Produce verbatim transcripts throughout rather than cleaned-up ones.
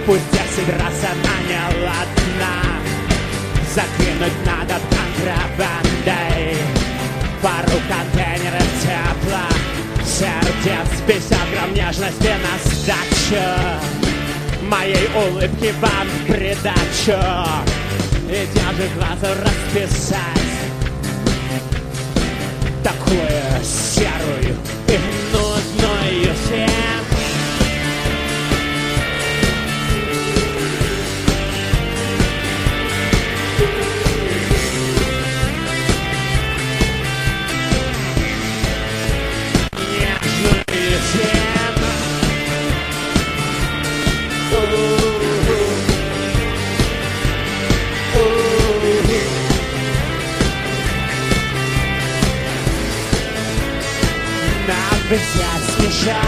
Пусть десять раз она не ладна, закинуть надо контрабандой пару контейнеров тепла, сердец, пятьдесят грамм нежности на сдачу, моей улыбки вам в придачу, и держи глаза расписать такую серую и нудную тему. Взять смеша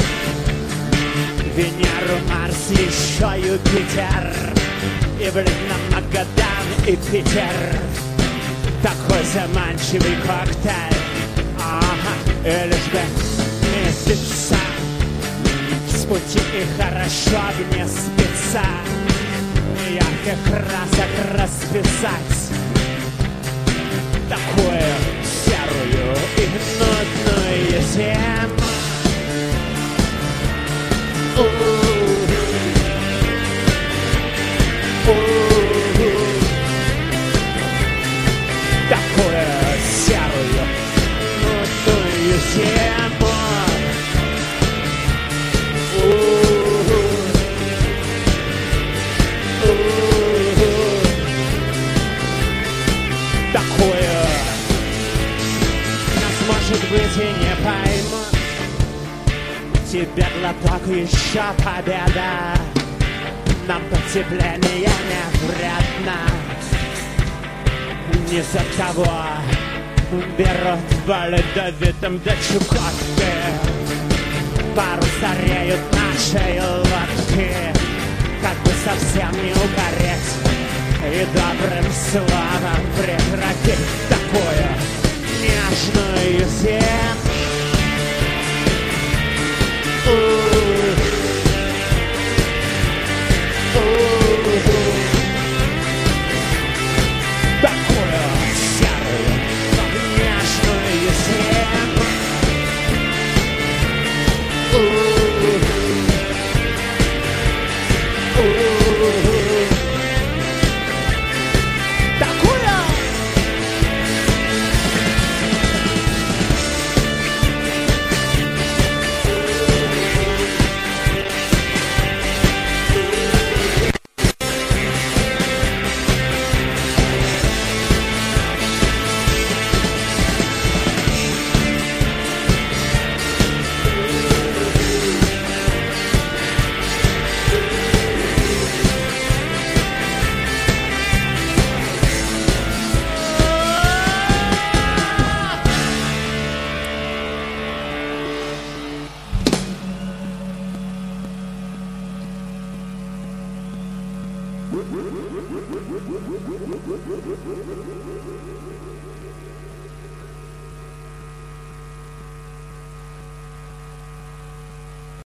Венеру, Марс, еще Юпитер, и влить на Магадан и Питер. Такой заманчивый коктейль, ага, и лишь бы месяца с пути и хорошо не спится, ярких красок расписать такую серую и нудную тему. Такую серую нудную тему. Такое нас, может быть, и не поймут. Тебе глоток, еще победа. Нам потепление не вредно. Не за того берут в ледовитом до Чукотки. Пару стареют наши лодки, как бы совсем не угореть и добрым словом прекратить такую нежную тему. Такую серую нежную тему.